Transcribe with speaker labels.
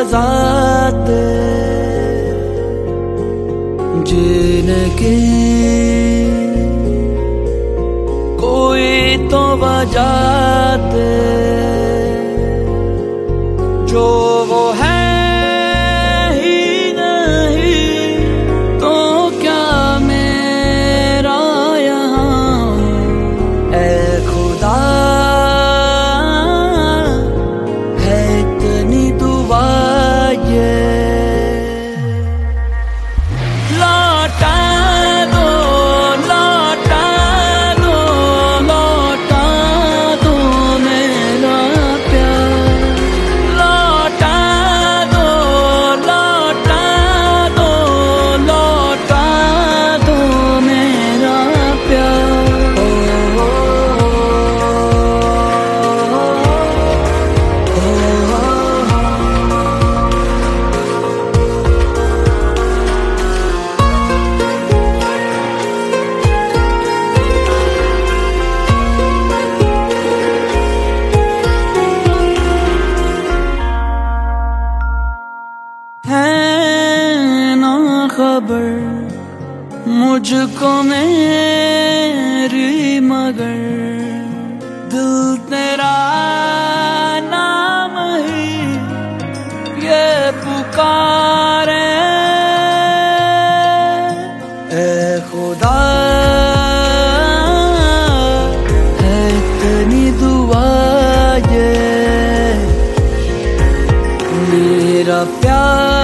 Speaker 1: वजाते जीने की कोई तो वजह दे, जो वो है ही नहीं तो क्या मेरा यहाँ। ऐ खुदा है इतनी दुआ ये, लौटा दो लौटा दो लौटा दो मेरा प्यार, लौटा दो लौटा दो लौटा दो मेरा प्यार। है ना खबर मुझको मेरी, मगर दिल तेरा नाम ही ये पुकारे। ऐ खुदा है इतनी दुआ ये, मेरा प्यार